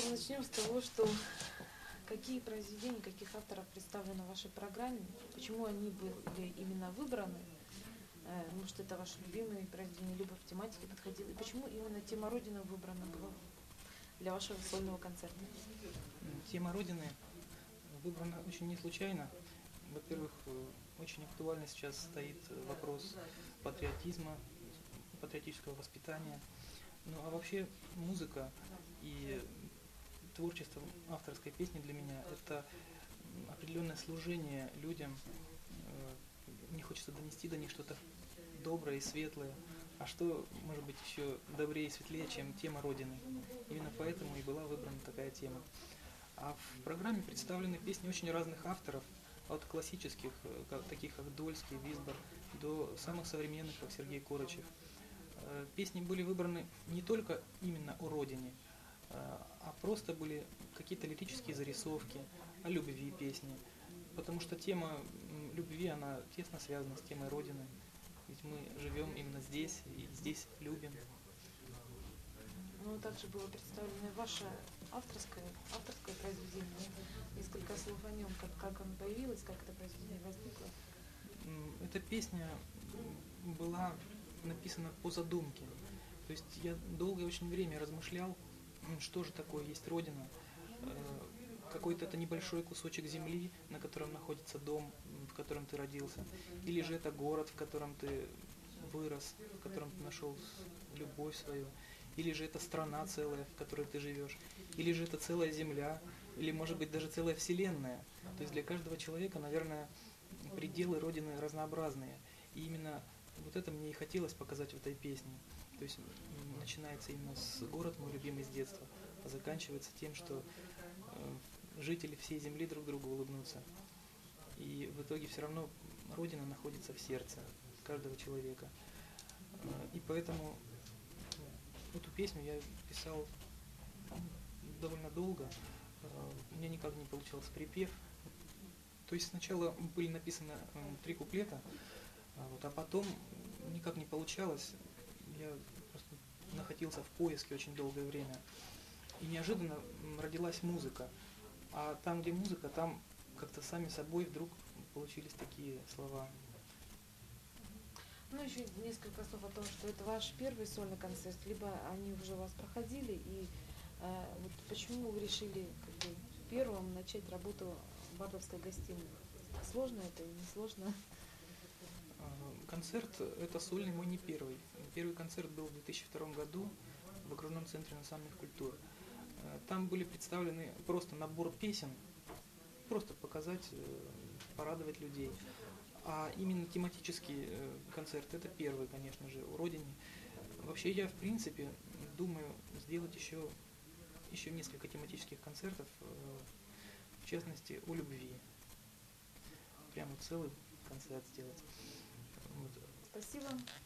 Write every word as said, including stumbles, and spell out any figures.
начнем с того, что какие произведения, каких авторов представлены в вашей программе, почему они были именно выбраны, э, может это ваши любимые произведения, либо в тематике подходило, и почему именно тема Родины выбрана была для вашего сольного концерта? Тема Родины выбрана очень не случайно. Во-первых, очень актуально сейчас стоит вопрос патриотизма, патриотического воспитания. Ну а вообще музыка и творчество авторской песни для меня – это определенное служение людям. Мне хочется донести до них что-то доброе и светлое. А что может быть еще добрее и светлее, чем тема Родины? Именно поэтому и была выбрана такая тема. А в программе представлены песни очень разных авторов, от классических, таких как Дольский, Висбор, до самых современных, как Сергей Корочев. Песни были выбраны не только именно о родине, а просто были какие-то лирические зарисовки, о любви песни. Потому что тема любви, она тесно связана с темой Родины. Ведь мы живем именно здесь и здесь любим. Ну, также было представлено ваше авторское, авторское произведение. Несколько слов о нем, как, как оно появилось, как это произведение возникло. Эта песня была написана по задумке. То есть я долгое очень время размышлял, что же такое есть Родина. Какой-то это небольшой кусочек земли, на котором находится дом, в котором ты родился. Или же это город, в котором ты вырос, в котором ты нашел любовь свою. Или же это страна целая, в которой ты живешь. Или же это целая земля, или может быть даже целая вселенная. То есть для каждого человека, наверное, пределы Родины разнообразные. И именно вот это мне и хотелось показать в этой песне. То есть начинается именно с «Город мой любимый с детства», а заканчивается тем, что жители всей земли друг другу улыбнутся. И в итоге все равно Родина находится в сердце каждого человека. И поэтому эту песню я писал довольно долго. У меня никак не получался припев. То есть сначала были написаны три куплета, вот, а потом никак не получалось. Я просто находился в поиске очень долгое время. И неожиданно родилась музыка. А там, где музыка, там как-то сами собой вдруг получились такие слова. Ну, еще несколько слов о том, что это ваш первый сольный концерт, либо они уже у вас проходили, и э, вот почему вы решили как бы, первым начать работу в Бардовской гостиной? Сложно это или не сложно? Концерт – это сольный мой не первый. Первый концерт был в две тысячи втором году в окружном центре национальных культур. Там были представлены просто набор песен, просто показать, порадовать людей. А именно тематический концерт – это первый, конечно же, о Родине. Вообще я, в принципе, думаю сделать еще, еще несколько тематических концертов, в частности, о любви. Прямо целый концерт сделать. Вот. Спасибо.